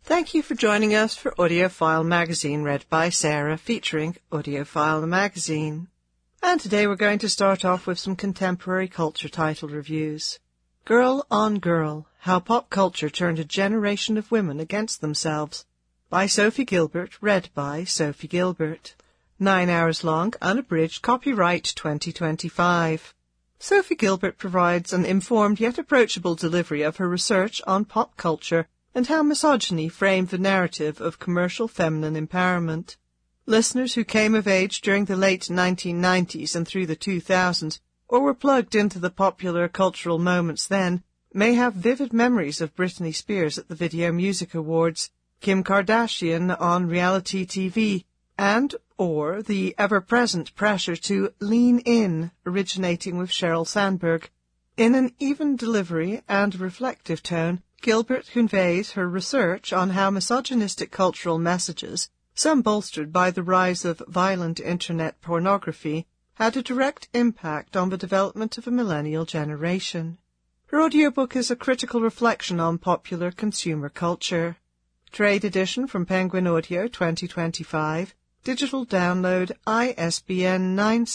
Thank you for joining us for Audiophile Magazine, read by Sarah, featuring Audiophile Magazine. And today we're going to start off with some contemporary culture title reviews. Girl on Girl, How Pop Culture Turned a Generation of Women Against Themselves, by Sophie Gilbert, read by Sophie Gilbert. 9 hours long, unabridged, copyright 2025. Sophie Gilbert provides an informed yet approachable delivery of her research on pop culture and how misogyny framed the narrative of commercial feminine empowerment. Listeners who came of age during the late 1990s and through the 2000s, or were plugged into the popular cultural moments then, may have vivid memories of Britney Spears at the Video Music Awards, Kim Kardashian on reality TV, and or the ever-present pressure to lean in, originating with Sheryl Sandberg. In an even delivery and reflective tone, Gilbert conveys her research on how misogynistic cultural messages, some bolstered by the rise of violent internet pornography, had a direct impact on the development of a millennial generation. Her audiobook is a critical reflection on popular consumer culture. Trade edition from Penguin Audio 2025. Digital download ISBN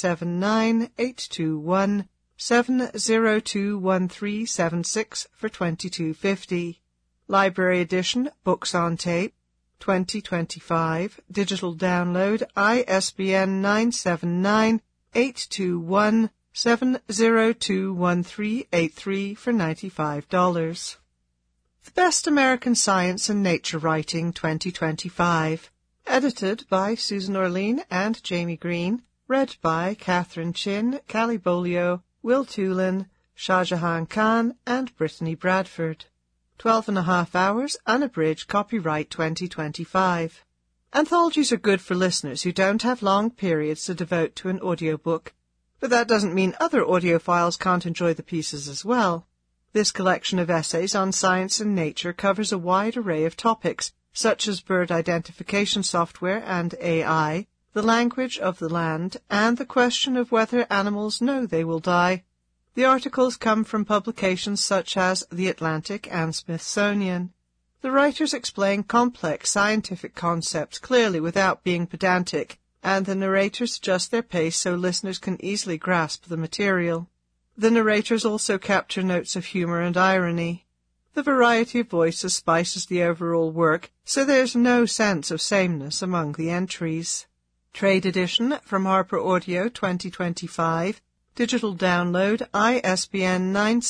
9798217021376 for $22.50. Library edition, Books on Tape, 2025. Digital download ISBN 9798217021383 for $95. The Best American Science and Nature Writing 2025. Edited by Susan Orlean and Jamie Green. Read by Catherine Chin, Callie Bolio, Will Tulin, Shahjahan Khan, and Brittany Bradford. 12.5 hours, unabridged, copyright 2025. Anthologies are good for listeners who don't have long periods to devote to an audiobook, but that doesn't mean other audiophiles can't enjoy the pieces as well. This collection of essays on science and nature covers a wide array of topics, such as bird identification software and AI, the language of the land, and the question of whether animals know they will die. The articles come from publications such as The Atlantic and Smithsonian. The writers explain complex scientific concepts clearly without being pedantic, and the narrators adjust their pace so listeners can easily grasp the material. The narrators also capture notes of humor and irony. The variety of voices spices the overall work, so there's no sense of sameness among the entries. Trade edition from Harper Audio 2025. Digital download ISBN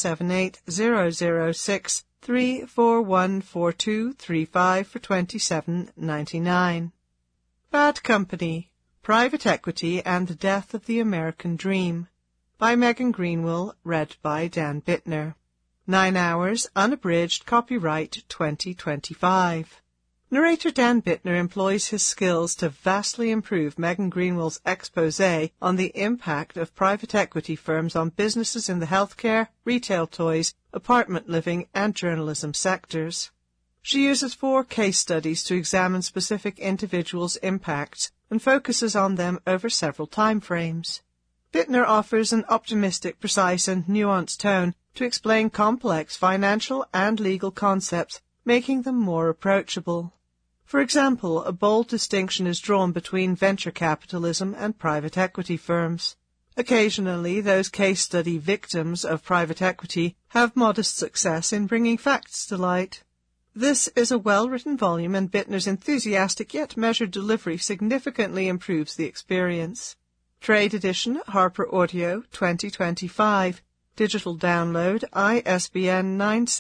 9780063414235 for $27.99. Bad Company, Private Equity and the Death of the American Dream, by Megan Greenwell, read by Dan Bittner. 9 hours, unabridged, copyright 2025. Narrator Dan Bittner employs his skills to vastly improve Megan Greenwell's exposé on the impact of private equity firms on businesses in the healthcare, retail toys, apartment living, and journalism sectors. She uses 4 case studies to examine specific individuals' impacts and focuses on them over several time frames. Bittner offers an optimistic, precise, and nuanced tone to explain complex financial and legal concepts, making them more approachable. For example, a bold distinction is drawn between venture capitalism and private equity firms. Occasionally, those case study victims of private equity have modest success in bringing facts to light. This is a well-written volume, and Bittner's enthusiastic yet measured delivery significantly improves the experience. Trade edition, Harper Audio, 2025. Digital download ISBN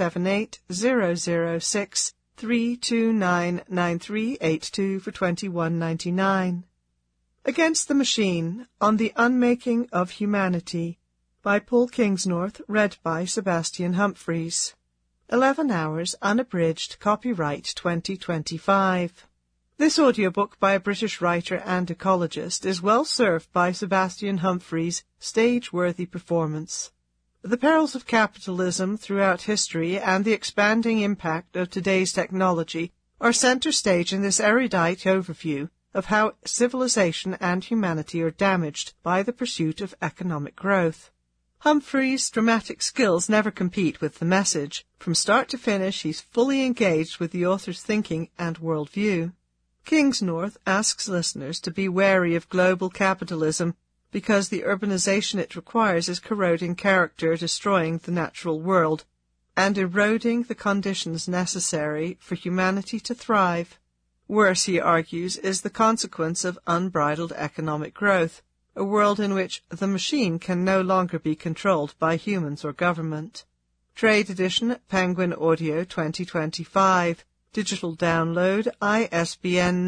9780063299382 for $21.99. Against the Machine, On the Unmaking of Humanity, by Paul Kingsnorth, read by Sebastian Humphreys. 11 hours, unabridged, copyright 2025. This audiobook by a British writer and ecologist is well served by Sebastian Humphreys' stage-worthy performance. The perils of capitalism throughout history and the expanding impact of today's technology are center stage in this erudite overview of how civilization and humanity are damaged by the pursuit of economic growth. Humphrey's dramatic skills never compete with the message. From start to finish, he's fully engaged with the author's thinking and worldview. Kingsnorth asks listeners to be wary of global capitalism because the urbanization it requires is corroding character, destroying the natural world, and eroding the conditions necessary for humanity to thrive. Worse, he argues, is the consequence of unbridled economic growth, a world in which the machine can no longer be controlled by humans or government. Trade edition, Penguin Audio 2025. Digital download, ISBN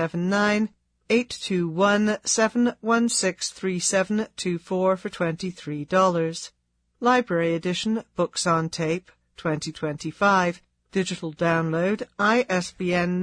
979-821-7163724 for $23. Library edition, Books on Tape 2025. Digital download, ISBN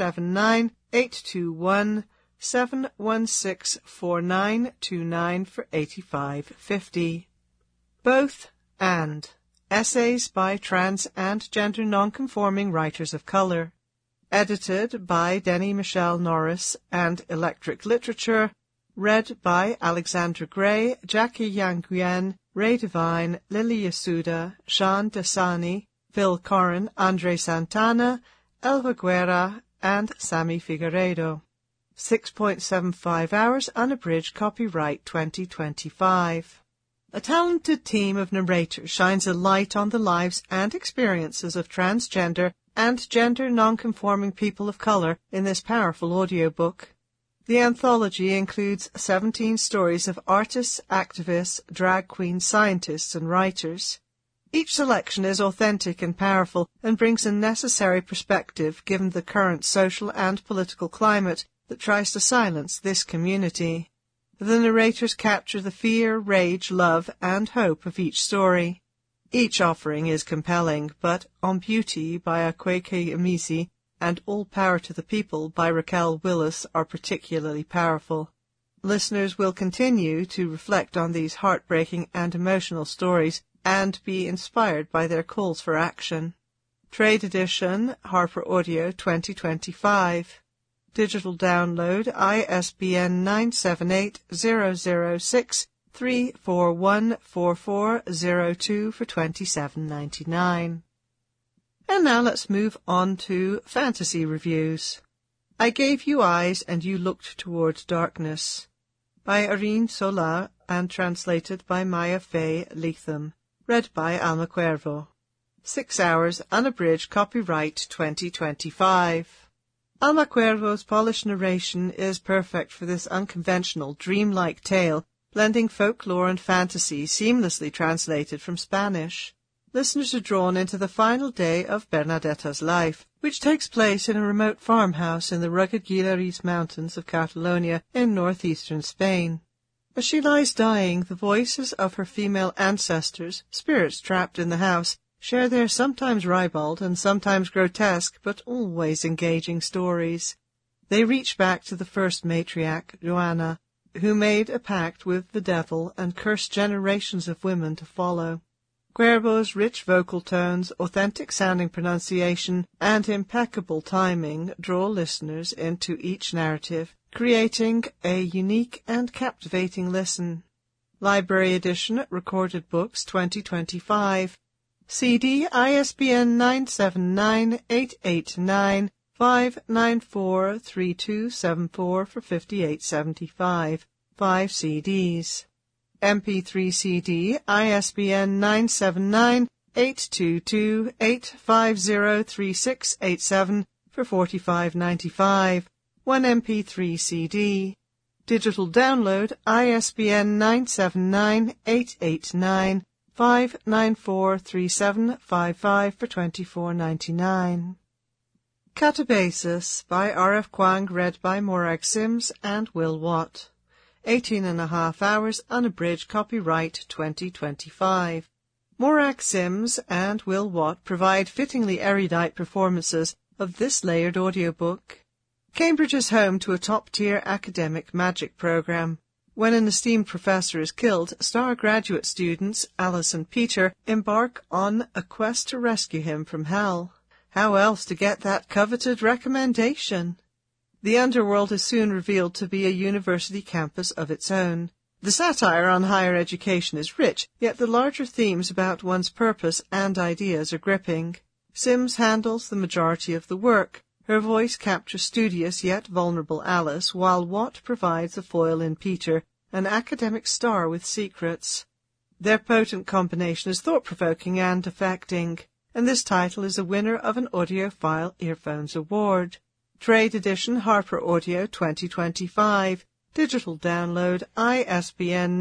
979-821-7164929 for $85.50. Both and. Essays by trans and gender nonconforming writers of color. Edited by Denny Michelle Norris and Electric Literature. Read by Alexandra Gray, Jackie Yang Nguyen, Ray Devine, Lily Yasuda, Sean Dasani, Phil Corrin, Andre Santana, Elva Guerra, and Sammy Figueredo. 6.75 hours, unabridged, copyright 2025. A talented team of narrators shines a light on the lives and experiences of transgender and gender nonconforming people of color in this powerful audiobook. The anthology includes 17 stories of artists, activists, drag queens, scientists, and writers. Each selection is authentic and powerful and brings a necessary perspective given the current social and political climate that tries to silence this community. The narrators capture the fear, rage, love, and hope of each story. Each offering is compelling, but On Beauty by Akwaeke Emisi and All Power to the People by Raquel Willis are particularly powerful. Listeners will continue to reflect on these heartbreaking and emotional stories and be inspired by their calls for action. Trade edition, Harper Audio 2025. Digital download, ISBN 978-006-3414402 for $27.99. And now let's move on to fantasy reviews. I Gave You Eyes and You Looked Toward Darkness by Irene Sola and translated by Maya Faye Leatham. Read by Alma Cuervo. 6 hours, unabridged, copyright 2025. Alma Cuervo's polished narration is perfect for this unconventional, dreamlike tale, blending folklore and fantasy seamlessly translated from Spanish. Listeners are drawn into the final day of Bernadetta's life, which takes place in a remote farmhouse in the rugged Guilaris Mountains of Catalonia in northeastern Spain. As she lies dying, the voices of her female ancestors, spirits trapped in the house, share their sometimes ribald and sometimes grotesque but always engaging stories. They reach back to the first matriarch, Joanna, who made a pact with the devil and cursed generations of women to follow. Cuervo's rich vocal tones, authentic-sounding pronunciation, and impeccable timing draw listeners into each narrative, creating a unique and captivating listen. Library edition, Recorded Books 2025. CD, ISBN 979-889-5943274 for $58.75. 5 CDs. MP3 CD, ISBN 979-822-8503687 for $45.95. 1 MP3 CD. Digital download, ISBN 979-889-5943755 for $24.99. Catabasis by R.F. Kuang, read by Morag Sims and Will Watt. 18.5 hours, unabridged, copyright 2025. Morag Sims and Will Watt provide fittingly erudite performances of this layered audiobook. Cambridge is home to a top-tier academic magic program. When an esteemed professor is killed, star graduate students Alice and Peter embark on a quest to rescue him from hell. How else to get that coveted recommendation? The underworld is soon revealed to be a university campus of its own. The satire on higher education is rich, yet the larger themes about one's purpose and ideas are gripping. Sims handles the majority of the work. Her voice captures studious yet vulnerable Alice, while Watt provides a foil in Peter, an academic star with secrets. Their potent combination is thought-provoking and affecting, and this title is a winner of an Audiophile Earphones Award. Trade edition Harper Audio 2025. Digital download ISBN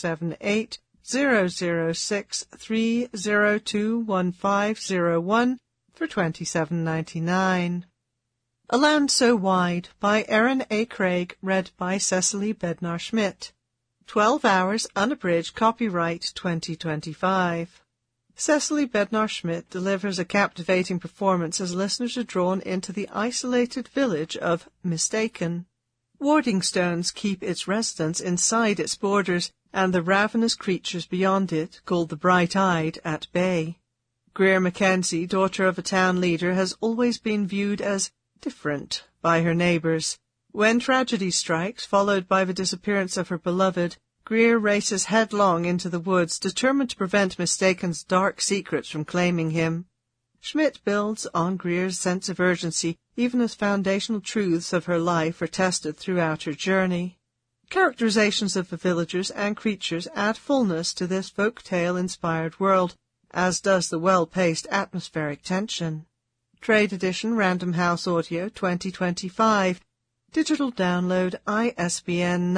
978-006-3021501 for $27.99. A Land So Wide by Erin A. Craig, read by Cecily Bednar-Schmidt. 12 Hours Unabridged, copyright 2025. Cecily Bednar-Schmidt delivers a captivating performance as listeners are drawn into the isolated village of Mistaken. Wardingstones keep its residents inside its borders, and the ravenous creatures beyond it, called the Bright-Eyed, at bay. Greer Mackenzie, daughter of a town leader, has always been viewed as different by her neighbours. When tragedy strikes, followed by the disappearance of her beloved, Greer races headlong into the woods, determined to prevent Mistaken's dark secrets from claiming him. Schmidt builds on Greer's sense of urgency, even as foundational truths of her life are tested throughout her journey. Characterizations of the villagers and creatures add fullness to this folk tale-inspired world, as does the well-paced atmospheric tension. Trade edition Random House Audio 2025. Digital download ISBN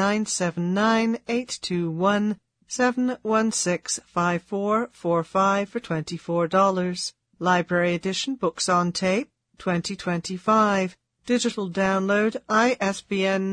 979-821-716-5445 for $24. Library edition Books on Tape 2025. Digital download ISBN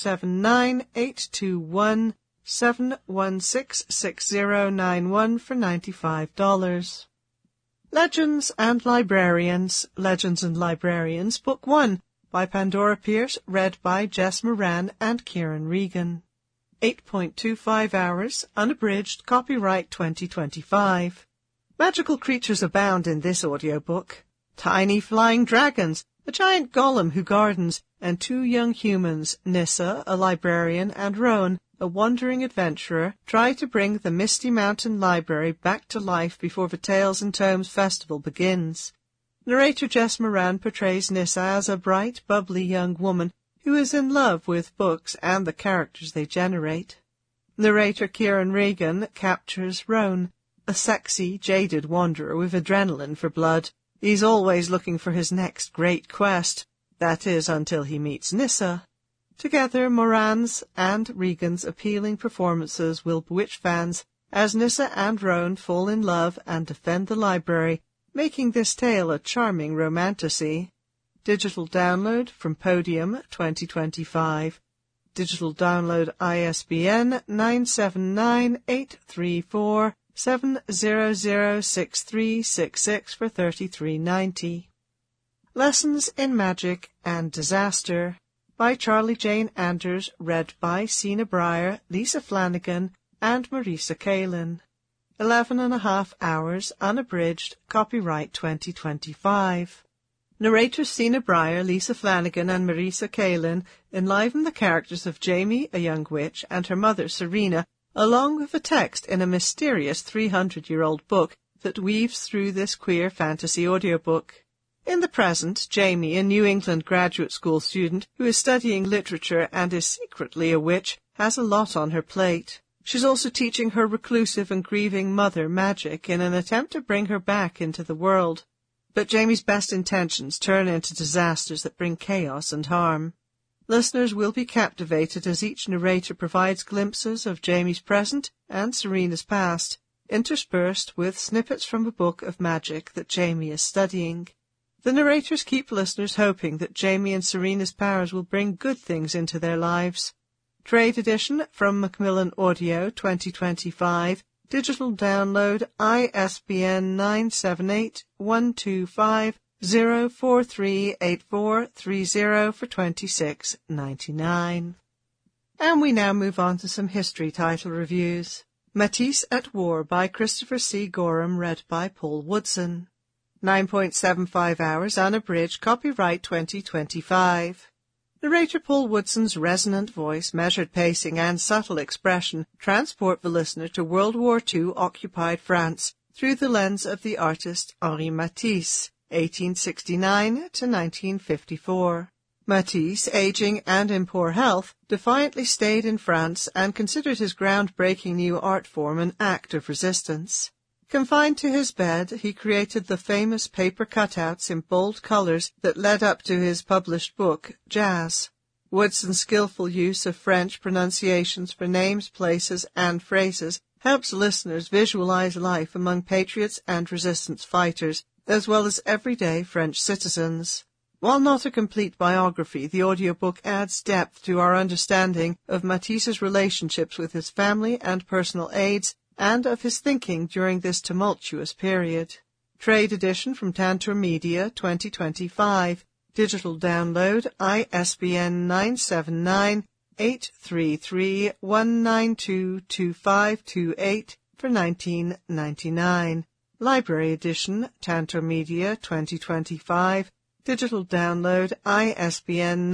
979-821-716-6091 for $95. Legends and Librarians, Book 1, by Pandora Pierce, read by Jess Moran and Kieran Regan. 8.25 hours, unabridged, copyright 2025. Magical creatures abound in this audiobook. Tiny flying dragons, a giant golem who gardens, and two young humans, Nissa, a librarian, and Rowan, a wandering adventurer, try to bring the Misty Mountain Library back to life before the Tales and Tomes Festival begins. Narrator Jess Moran portrays Nissa as a bright, bubbly young woman who is in love with books and the characters they generate. Narrator Kieran Regan captures Rowan, a sexy, jaded wanderer with adrenaline for blood. He's always looking for his next great quest. That is, until he meets Nissa. Together, Moran's and Regan's appealing performances will bewitch fans as Nissa and Rowan fall in love and defend the library, making this tale a charming romantasy. Digital download from Podium 2025. Digital download ISBN 979-834-7006366 for $33.90. Lessons in Magic and Disaster by Charlie Jane Anders, read by Sina Breyer, Lisa Flanagan, and Marisa Kalin. 11.5 hours, unabridged, copyright 2025. Narrators Sina Breyer, Lisa Flanagan, and Marisa Kalin enliven the characters of Jamie, a young witch, and her mother, Serena, along with the text in a mysterious 300-year-old book that weaves through this queer fantasy audiobook. In the present, Jamie, a New England graduate school student who is studying literature and is secretly a witch, has a lot on her plate. She's also teaching her reclusive and grieving mother magic in an attempt to bring her back into the world. But Jamie's best intentions turn into disasters that bring chaos and harm. Listeners will be captivated as each narrator provides glimpses of Jamie's present and Serena's past, interspersed with snippets from a book of magic that Jamie is studying. The narrators keep listeners hoping that Jamie and Serena's powers will bring good things into their lives. Trade edition from Macmillan Audio 2025. Digital download ISBN 978-125-0438430 for $26.99. And we now move on to some history title reviews. Matisse at War by Christopher C. Gorham, read by Paul Woodson. 9.75 hours, unabridged, copyright 2025. Narrator Paul Woodson's resonant voice, measured pacing, and subtle expression transport the listener to World War II-occupied France through the lens of the artist Henri Matisse, 1869 to 1954. Matisse, aging and in poor health, defiantly stayed in France and considered his groundbreaking new art form an act of resistance. Confined to his bed, he created the famous paper cutouts in bold colors that led up to his published book, Jazz. Woodson's skillful use of French pronunciations for names, places, and phrases helps listeners visualize life among patriots and resistance fighters, as well as everyday French citizens. While not a complete biography, the audiobook adds depth to our understanding of Matisse's relationships with his family and personal aides, and of his thinking during this tumultuous period. Trade edition from Tantor Media, 2025. Digital download, ISBN 979-833-192-2528 for $19.99. Library edition, Tantor Media, 2025. Digital download, ISBN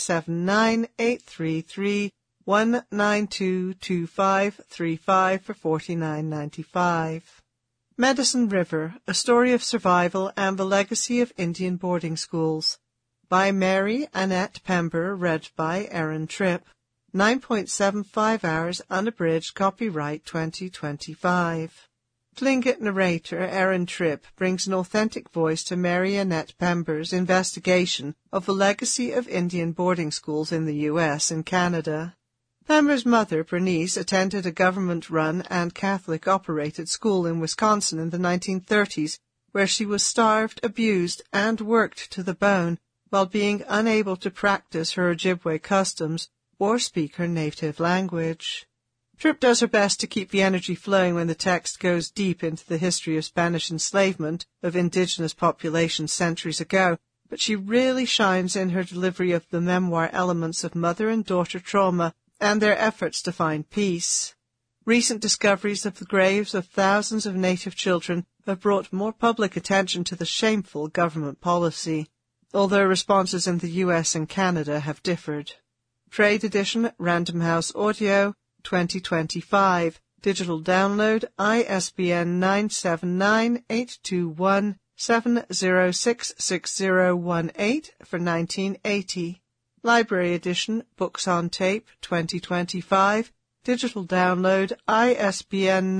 979-833-192-2535 for $49.95. Medicine River, A Story of Survival and the Legacy of Indian Boarding Schools, by Mary Annette Pember, read by Erin Tripp. 9.75 hours unabridged, copyright 2025. Tlingit narrator Erin Tripp brings an authentic voice to Mary Annette Pember's investigation of the legacy of Indian boarding schools in the U.S. and Canada. Pember's mother, Bernice, attended a government-run and Catholic-operated school in Wisconsin in the 1930s, where she was starved, abused, and worked to the bone while being unable to practice her Ojibwe customs or speak her native language. Tripp does her best to keep the energy flowing when the text goes deep into the history of Spanish enslavement of indigenous populations centuries ago, but she really shines in her delivery of the memoir elements of mother and daughter trauma and their efforts to find peace. Recent discoveries of the graves of thousands of Native children have brought more public attention to the shameful government policy, although responses in the US and Canada have differed. Trade edition, Random House Audio, 2025. Digital download, ISBN 979-821-7066018 for $19.80. Library edition, Books on Tape, 2025. Digital download, ISBN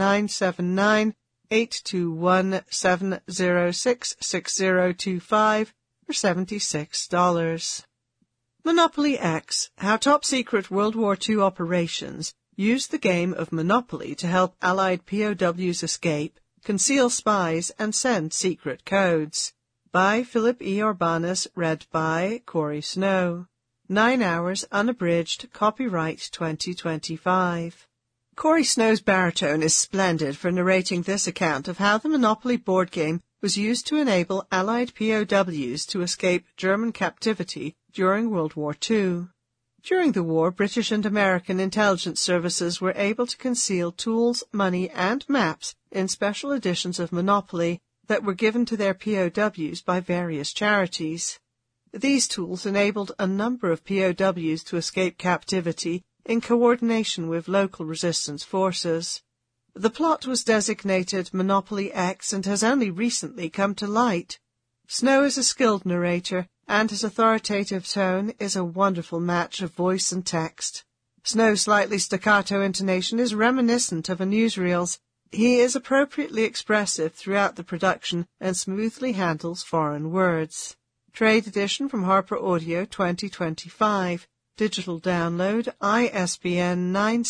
979-821-7066025 for $76. Monopoly X, How Top Secret World War II Operations used the game of Monopoly to help Allied POWs escape, conceal spies, and send secret codes. By Philip E. Urbanus, read by Corey Snow. 9 hours unabridged, copyright 2025. Corey Snow's baritone is splendid for narrating this account of how the Monopoly board game was used to enable Allied POWs to escape German captivity during World War II. During the war, British and American intelligence services were able to conceal tools, money, and maps in special editions of Monopoly that were given to their POWs by various charities. These tools enabled a number of POWs to escape captivity in coordination with local resistance forces. The plot was designated Monopoly X and has only recently come to light. Snow is a skilled narrator, and his authoritative tone is a wonderful match of voice and text. Snow's slightly staccato intonation is reminiscent of a newsreel's. He is appropriately expressive throughout the production and smoothly handles foreign words. Trade edition from Harper Audio, 2025. Digital download, ISBN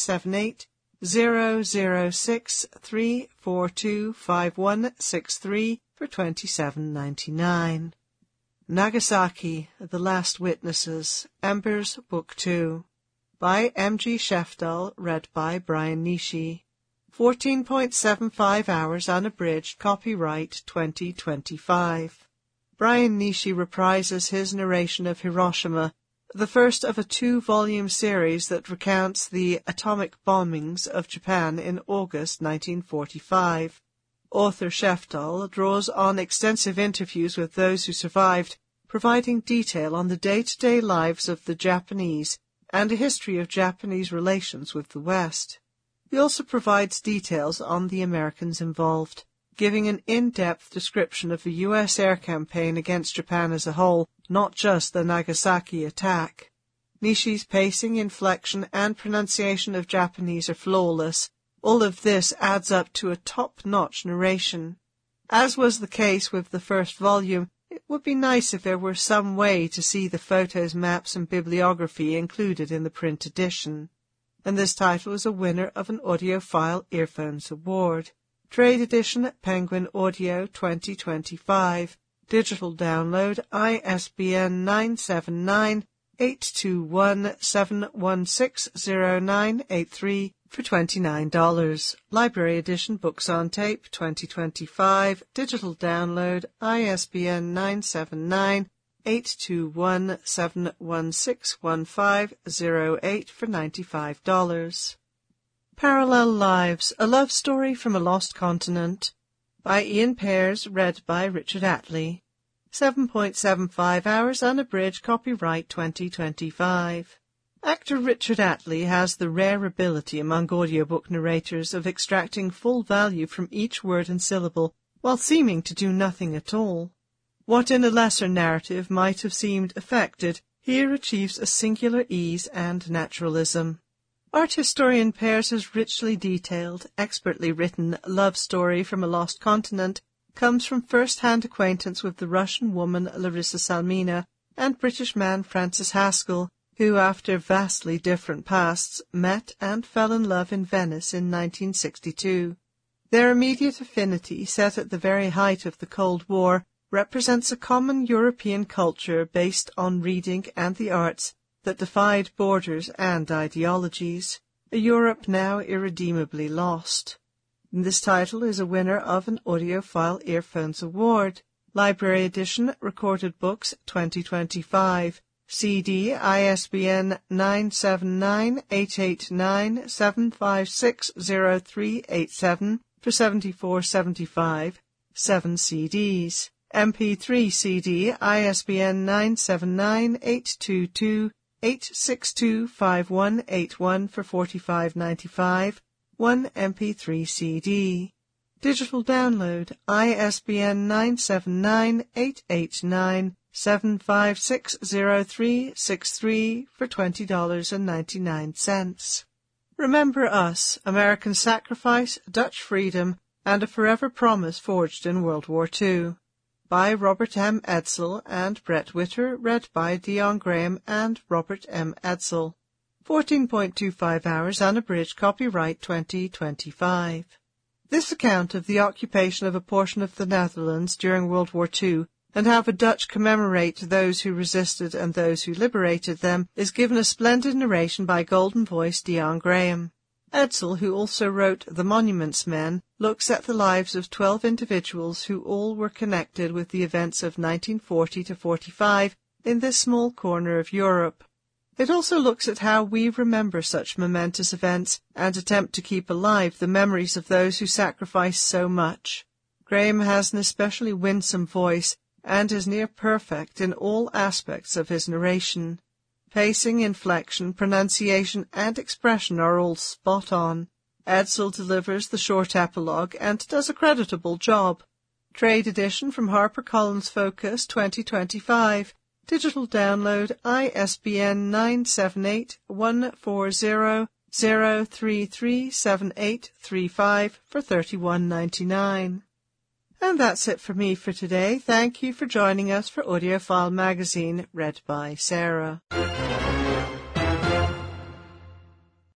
978-006-342-5163 for $27.99. Nagasaki, The Last Witnesses, Embers, Book 2, by M.G. Shefdal, read by Brian Nishi. 14.75 hours unabridged, copyright 2025. Brian Nishi reprises his narration of Hiroshima, the first of a 2-volume series that recounts the atomic bombings of Japan in August 1945. Author Shefdal draws on extensive interviews with those who survived providing detail on the day-to-day lives of the Japanese and a history of Japanese relations with the West. He also provides details on the Americans involved, giving an in-depth description of the U.S. air campaign against Japan as a whole, not just the Nagasaki attack. Nishi's pacing, inflection, and pronunciation of Japanese are flawless. All of this adds up to a top-notch narration. As was the case with the first volume, it would be nice if there were some way to see the photos, maps, and bibliography included in the print edition. And this title is a winner of an Audiophile Earphones Award. Trade edition at Penguin Audio 2025. Digital download ISBN 979-821-7160983 for $29. Library edition Books on Tape 2025. Digital download ISBN 979-821-7161508 for $95. Parallel Lives, A Love Story from a Lost Continent by Ian Pears, read by Richard Attlee. 7.75 hours unabridged, copyright 2025. Actor Richard Attlee has the rare ability among audiobook narrators of extracting full value from each word and syllable while seeming to do nothing at all. What in a lesser narrative might have seemed affected here achieves a singular ease and naturalism. Art historian Pears' richly detailed, expertly written love story from a lost continent comes from first-hand acquaintance with the Russian woman Larissa Salmina and British man Francis Haskell, who, after vastly different pasts, met and fell in love in Venice in 1962. Their immediate affinity, set at the very height of the Cold War, represents a common European culture based on reading and the arts that defied borders and ideologies, a Europe now irredeemably lost. This title is a winner of an Audiophile Earphones Award. Library edition, Recorded Books 2025. CD ISBN 979-889-7560387 for $74.75, 7 CDs. MP3 CD ISBN 979-822-8625181 for $45.95, 1 MP3 CD. Digital download ISBN 979-889-7560363 for $20.99. Remember Us, American Sacrifice, Dutch Freedom, and a Forever Promise Forged in World War II. By Robert M. Edsel and Brett Witter, read by Dion Graham and Robert M. Edsel. 14.25 hours unabridged, copyright 2025. This account of the occupation of a portion of the Netherlands during World War II and how the Dutch commemorate those who resisted and those who liberated them is given a splendid narration by golden voice Dion Graham. Edsel, who also wrote The Monuments Men, looks at the lives of 12 individuals who all were connected with the events of 1940 to 45 in this small corner of Europe. It also looks at how we remember such momentous events and attempt to keep alive the memories of those who sacrificed so much. Graham has an especially winsome voice and is near perfect in all aspects of his narration. Pacing, inflection, pronunciation, and expression are all spot on. Edsel delivers the short epilogue and does a creditable job. Trade edition from HarperCollins Focus 2025. Digital download ISBN 978-140-0337835 for $31.99. And that's it for me for today. Thank you for joining us for Audiophile Magazine, read by Sarah.